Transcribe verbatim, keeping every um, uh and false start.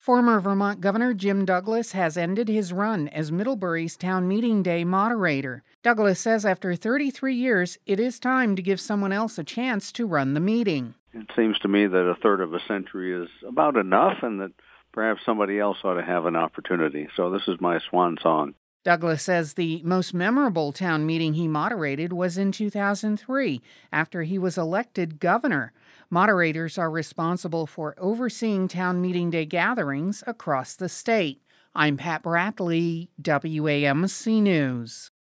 Former Vermont Governor Jim Douglas has ended his run as Middlebury's town meeting day moderator. Douglas says after thirty-three years, it is time to give someone else a chance to run the meeting. It seems to me that a third of a century is about enough and that perhaps somebody else ought to have an opportunity. So this is my swan song. Douglas says the most memorable town meeting he moderated was in two thousand three, after he was elected governor. Moderators are responsible for overseeing town meeting day gatherings across the state. I'm Pat Bradley, W A M C News.